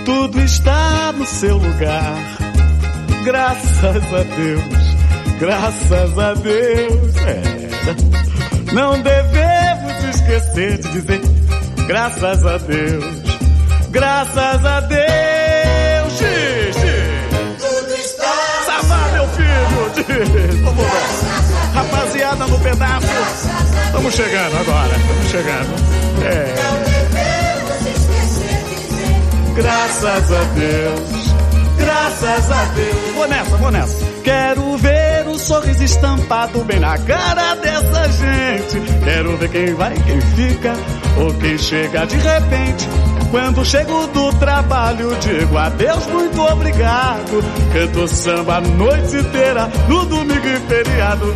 Tudo está no seu lugar. Graças a Deus, graças a Deus. Não devemos esquecer de dizer graças a Deus, graças a Deus. Tudo está. Sabá, meu filho. Vamos lá. Rapaziada no pedaço. Estamos chegando agora. Estamos chegando. Não devemos esquecer de dizer Graças a Deus, graças a Deus. Vou nessa. Quero ver o sorriso estampado bem na cara dessa gente. Quero ver quem vai, quem fica ou quem chega de repente. Quando chego do trabalho, digo adeus, muito obrigado. Canto samba a noite inteira, no domingo e feriado.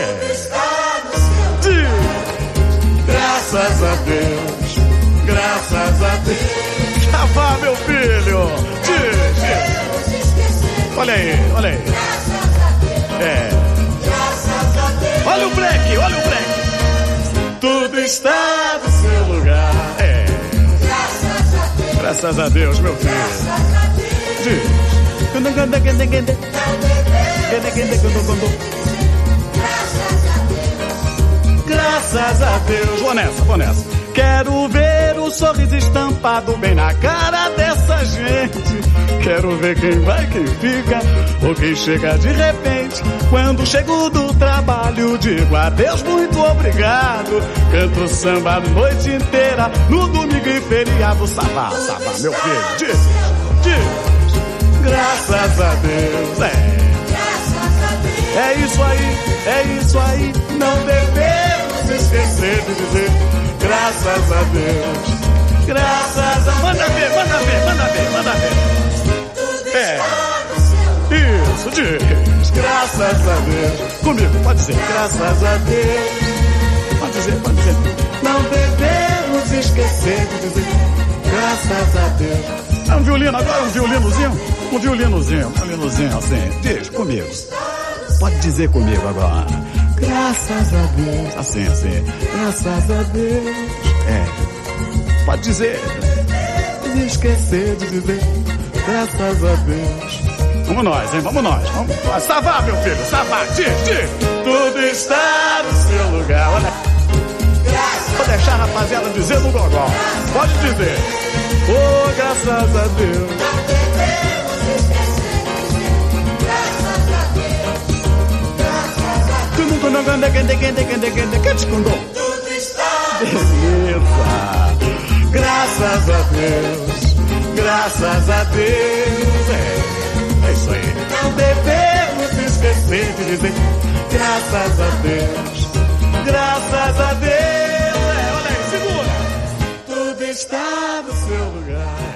Graças a Deus, graças a Deus. Já vá, meu filho. Olha aí. Olha o break. Tudo está no seu lugar. Graças a Deus, meu filho. Graças a Deus. Vou nessa. Quero ver o sorriso estampado bem na cara dessa gente. Quero ver quem vai, quem fica ou quem chega de repente. Quando chego do trabalho, digo adeus, muito obrigado. Canto samba a noite inteira, no domingo e feriado. Sabá, meu filho. Diz. Graças a Deus. É isso aí. Não devemos esquecer de dizer graças a Deus. Graças a... Manda ver. Isso, diz. Graças a Deus. Comigo, pode dizer. Graças a Deus. Pode dizer. Não devemos esquecer de dizer graças a Deus. É um violino agora, um violinozinho. Um violinozinho assim. Diz comigo. Pode dizer comigo agora. Graças a Deus. Assim. Graças a Deus. Pode dizer. Esquecer de dizer graças a Deus. Vamos nós, hein? Vamos nós. Savá, meu filho. Savá. Diz. Tudo está no seu lugar. Olha. Vou deixar a rapaziada dizer no gogó. Pode dizer. Oh, graças a Deus. Tudo está. Beleza. Graças a Deus. Graças a Deus. É isso aí. Não devemos esquecer de dizer graças a Deus. Graças a Deus. Olha aí, segura. Tudo está no seu lugar.